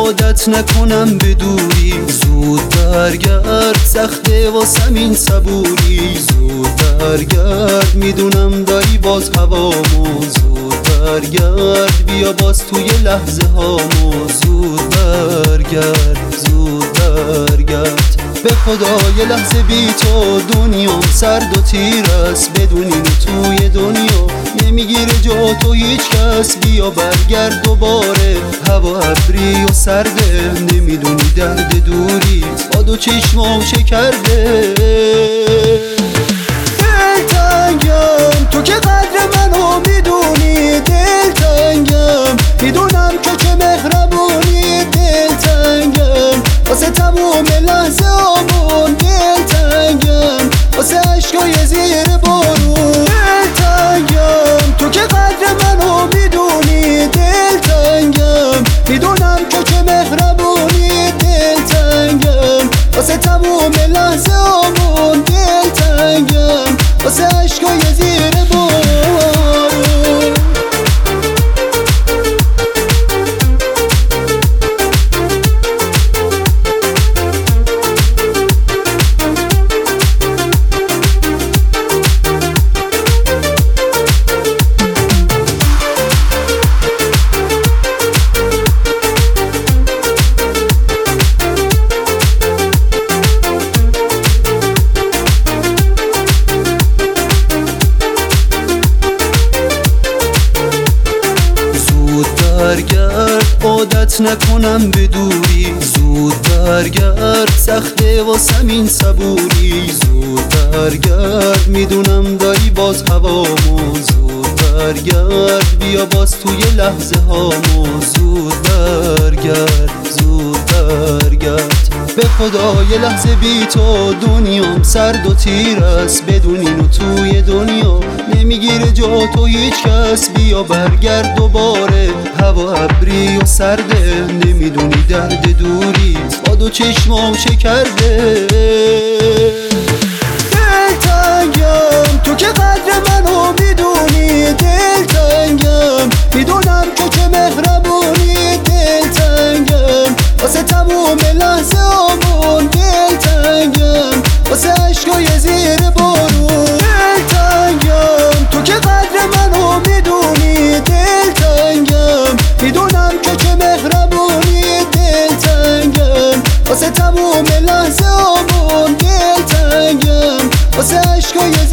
عادت نکنم به دوری. زود برگرد سخته واسم این صبوری. زود برگرد میدونم داری باز هوامو. زود برگرد بیا باز توی لحظه هامو. زود برگرد زود برگرد. به خدا یه لحظه بی تو دنیام سرد و تیر است. بدون اینو توی دنیا نمیگیره جا تو هیچ کس. بیا برگرد دوباره، هوا ابری و سرده. نمیدونی درد دوری با دو چشمام چه کرده. دلتنگم تو که قدر منو میدونی. دلتنگم میدونم که مهربونی. دلتنگم واسه تموم لحظه آمون. دلتنگم واسه عشقای زیر بارون. دلتنگم تو که قدر منو میدونی. دلتنگم میدونم که مهربونی. دلتنگم واسه تموم لحظه آمون. دلتنگم واسه عشقای زیر بارون. برگرد عادت نکنم به دوری. زود برگرد سخته واسم این صبوری. زود برگرد میدونم داری باز هوامو. زود برگرد بیا باز توی لحظه هامو. زود برگرد زود برگرد. به خدا یه لحظه بی تو دنیام سرد و تیر است. بدون اینو توی دنیا نمیگیره جا تو هیچ کس. بیا برگرد دوباره، هوا ابری و سرده. نمیدونی درد دوری با دو چشمام چه کرده. دلتنگم تو که قدر منو میدونی. دلتنگم میدونم که مهربونی. دلتنگم واسه تموم لحظه آمون. دلتنگم واسه عشقای زیر بارون. دلتنگم تو که قدر منو میدونی. دلتنگم میدونم که مهربونی. دلتنگم واسه تموم لحظه آمون. دلتنگم واسه عشقای